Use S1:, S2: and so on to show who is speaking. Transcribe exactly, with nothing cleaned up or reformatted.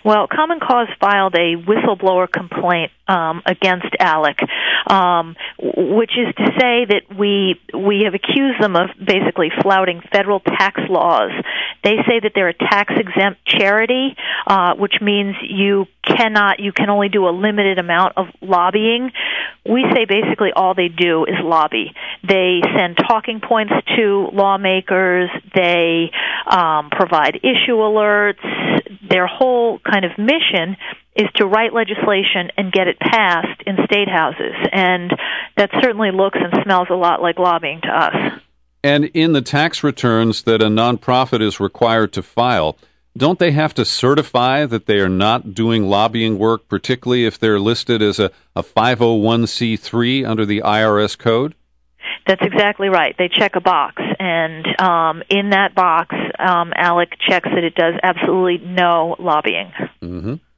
S1: Well, Common Cause filed a whistleblower complaint um, against ALEC, um, which is to say that we we have accused them of basically flouting federal tax laws. They say that they're a tax-exempt charity, uh, which means you cannot, you can only do a limited amount of lobbying. We say basically all they do is lobby. They send talking points to lawmakers. They um, provide issue alerts. Their whole kind of mission is to write legislation and get it passed in state houses. And that certainly looks and smells a lot like lobbying to us.
S2: And in the tax returns that a nonprofit is required to file, don't they have to certify that they are not doing lobbying work, particularly if they're listed as a, a five oh one c three under the I R S code?
S1: That's exactly right. They check a box, and um, in that box, um, ALEC checks that it does absolutely no lobbying.
S2: Mm-hmm.